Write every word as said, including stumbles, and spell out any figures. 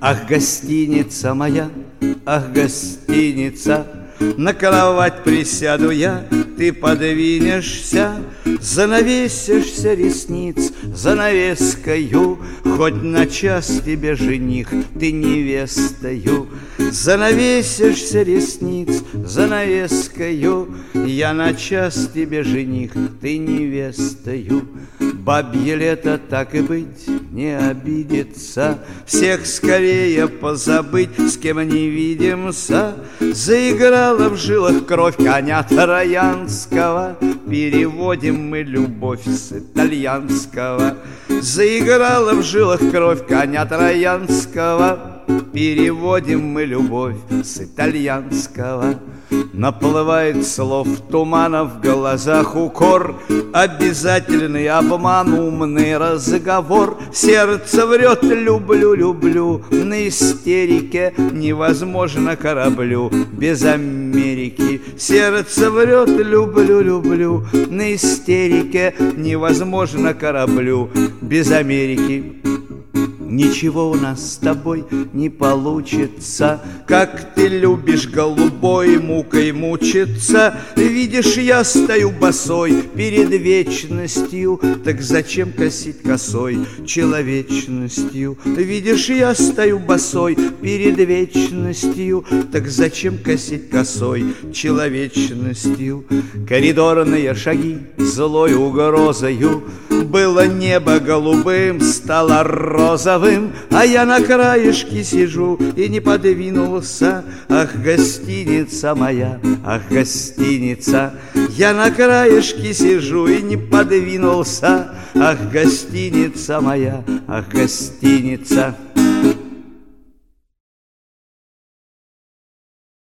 Ах, гостиница моя, ах, гостиница, на кровать присяду я, ты подвинешься, занавесишься ресниц занавескою, хоть на час тебе жених, ты невестою. Занавесишься ресниц занавескою, я на час тебе жених, ты невестою. Бабье лето, так и быть, не обидеться, всех скорее позабыть, с кем не видимся. Заиграла в жилах кровь коня троянского, переводим мы любовь с итальянского. Заиграла в жилах кровь коня троянского, переводим мы любовь с итальянского. Наплывает слов тумана, в глазах укор, обязательный обман, умный разговор. Сердце врет: люблю, люблю, на истерике невозможно кораблю без Америки. Сердце врет: люблю, люблю, на истерике невозможно кораблю без Америки. Ничего у нас с тобой не получится, как ты любишь голубой мукой мучиться. Видишь, я стою босой перед вечностью, так зачем косить косой человечностью? Видишь, я стою босой перед вечностью, так зачем косить косой человечностью? Коридорные шаги злой угрозою, было небо голубым, стало розовым, а я на краешке сижу и не подвинулся. Ах, гостиница моя, ах, гостиница, я на краешке сижу и не подвинулся. Ах, гостиница моя, ах, гостиница.